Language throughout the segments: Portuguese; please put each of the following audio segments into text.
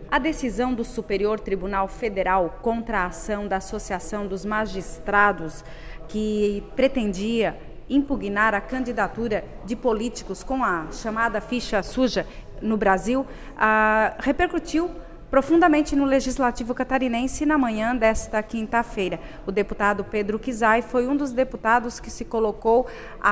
A decisão do Superior Tribunal Federal contra a ação da Associação dos Magistrados, que pretendia impugnar a candidatura de políticos com a chamada ficha suja no Brasil, repercutiu profundamente no Legislativo catarinense na manhã desta quinta-feira. O deputado Pedro Kizai foi um dos deputados que se colocou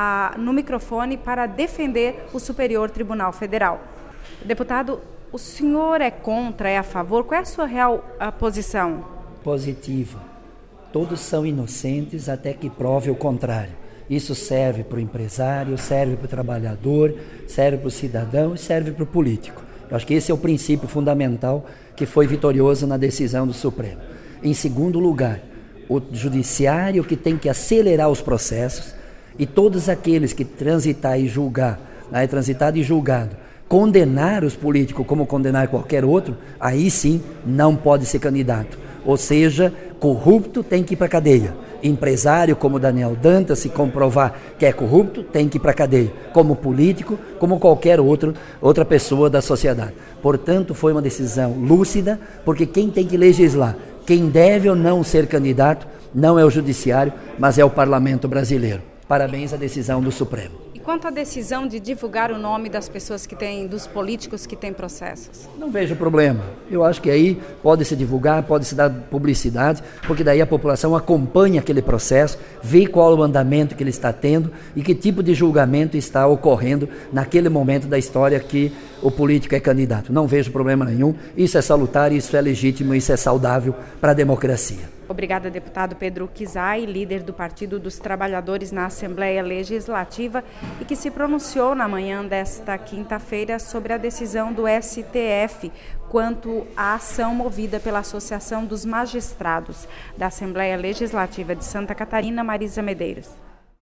no microfone para defender o Superior Tribunal Federal. Deputado, o senhor é contra, é a favor? Qual é a sua real posição? Positiva. Todos são inocentes até que prove o contrário. Isso serve para o empresário, serve para o trabalhador, serve para o cidadão e serve para o político. Eu acho que esse é o princípio fundamental que foi vitorioso na decisão do Supremo. Em segundo lugar, o judiciário que tem que acelerar os processos e todos aqueles que transitar e julgar, transitado e julgado, condenar os políticos como condenar qualquer outro, aí sim não pode ser candidato. Ou seja, corrupto tem que ir para a cadeia. Empresário como Daniel Dantas, se comprovar que é corrupto, tem que ir para a cadeia. Como político, como qualquer outra pessoa da sociedade. Portanto, foi uma decisão lúcida, porque quem tem que legislar, quem deve ou não ser candidato, não é o judiciário, mas é o parlamento brasileiro. Parabéns à decisão do Supremo. Quanto à decisão de divulgar o nome das pessoas dos políticos que têm processos? Não vejo problema. Eu acho que aí pode se divulgar, pode se dar publicidade, porque daí a população acompanha aquele processo, vê qual o andamento que ele está tendo e que tipo de julgamento está ocorrendo naquele momento da história que o político é candidato. Não vejo problema nenhum. Isso é salutar, isso é legítimo, isso é saudável para a democracia. Obrigada, deputado Pedro Kizai, líder do Partido dos Trabalhadores na Assembleia Legislativa e que se pronunciou na manhã desta quinta-feira sobre a decisão do STF quanto à ação movida pela Associação dos Magistrados da Assembleia Legislativa de Santa Catarina, Marisa Medeiros.